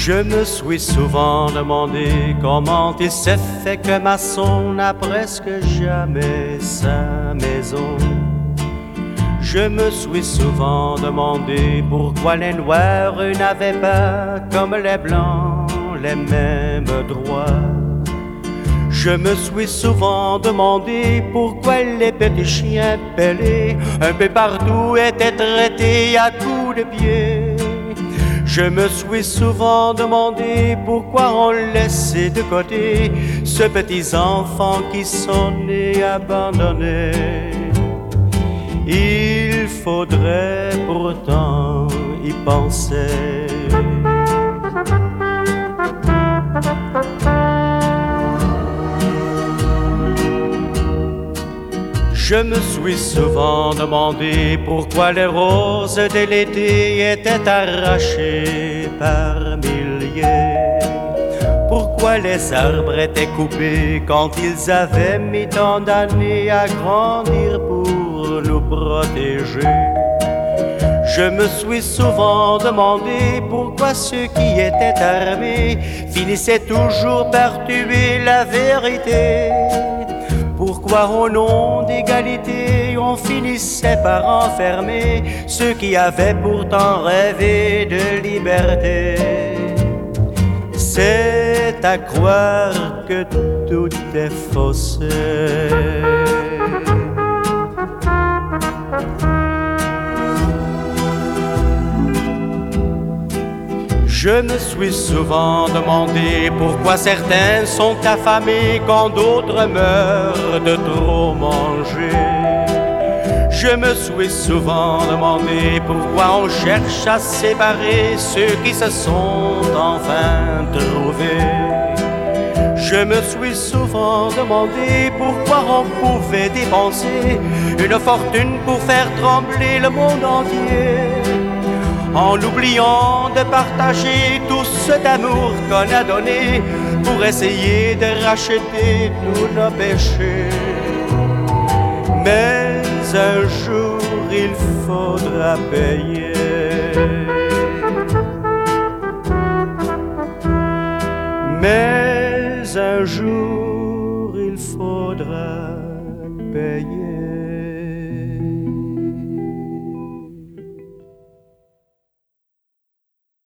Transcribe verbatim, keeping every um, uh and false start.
Je me suis souvent demandé comment il s'est fait que maçon n'a presque jamais sa maison. Je me suis souvent demandé pourquoi les noirs n'avaient pas, comme les blancs, les mêmes droits. Je me suis souvent demandé pourquoi les petits chiens pelés un peu partout étaient traités à coups de pied. Je me suis souvent demandé pourquoi on laissait de côté ces petits enfants qui sont nés abandonnés. Il faudrait pourtant y penser. Je me suis souvent demandé pourquoi les roses de l'été étaient arrachées par milliers. Pourquoi les arbres étaient coupés quand ils avaient mis tant d'années à grandir pour nous protéger. Je me suis souvent demandé pourquoi ceux qui étaient armés finissaient toujours par tuer la vérité. Pourquoi au nom d'égalité on finissait par enfermer ceux qui avaient pourtant rêvé de liberté? C'est à croire que tout est faussé. Je me suis souvent demandé pourquoi certains sont affamés quand d'autres meurent de trop manger. Je me suis souvent demandé pourquoi on cherche à séparer ceux qui se sont enfin trouvés. Je me suis souvent demandé pourquoi on pouvait dépenser une fortune pour faire trembler le monde entier, en oubliant de partager tout cet amour qu'on a donné pour essayer de racheter tous nos péchés. Mais un jour il faudra payer. Mais un jour